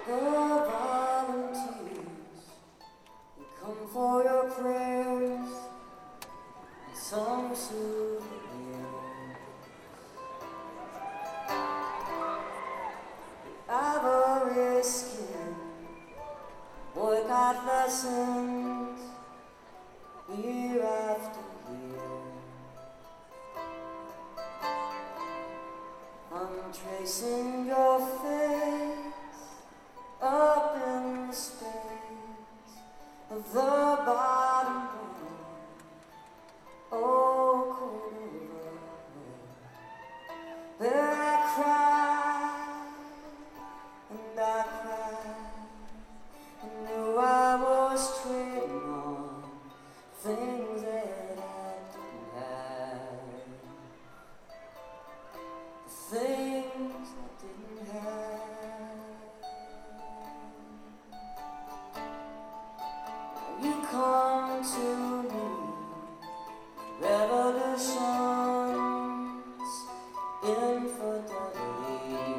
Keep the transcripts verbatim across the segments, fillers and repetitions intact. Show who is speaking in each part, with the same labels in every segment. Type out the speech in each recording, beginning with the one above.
Speaker 1: The volunteers, they come for your prayers and some souvenirs. Ivory skin, boycott lessons, year after year. I'm tracing your face up in the space of the bottom line. Oh, Cordova, where I cried and I cried, I knew I was trading on things that I didn't have, the things I didn't have. You come to me, revolutions, infidelity,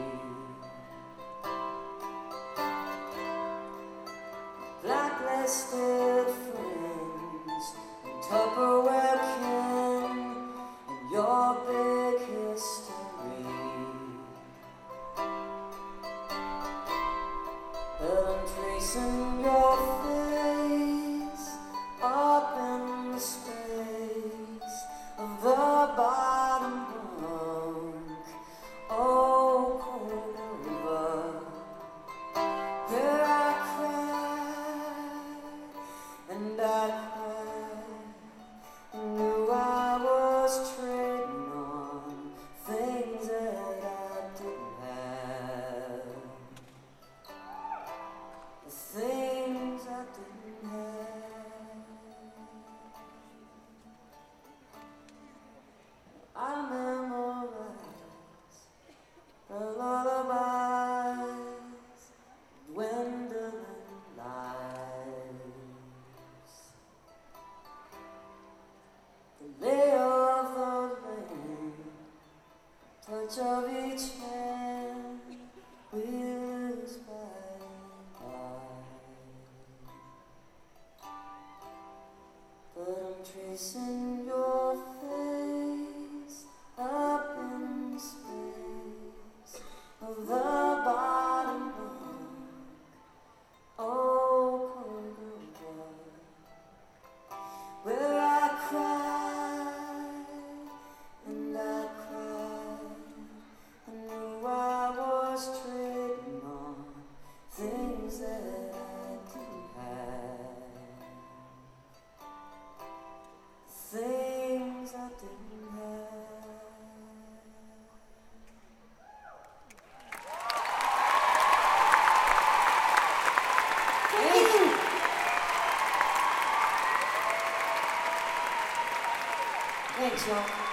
Speaker 1: blacklisted friends, and Tupperware kin, and your big history. But I'm tracing your face up in the space of the bottom bunk. Oh, Cordova, where I cried and I cried, I knew I was trading on things that I didn't have, the things I didn't have. I memorize the lullabies, dwindling lives, the lay of the land, touch of each hand, wheels by by. But I'm tracing your face up in space of the bottom bunk. Oh, Cordova, where I cried and I cried, I knew I was trading on things that I didn't have, things I didn't have. Thank you. Thanks, y'all.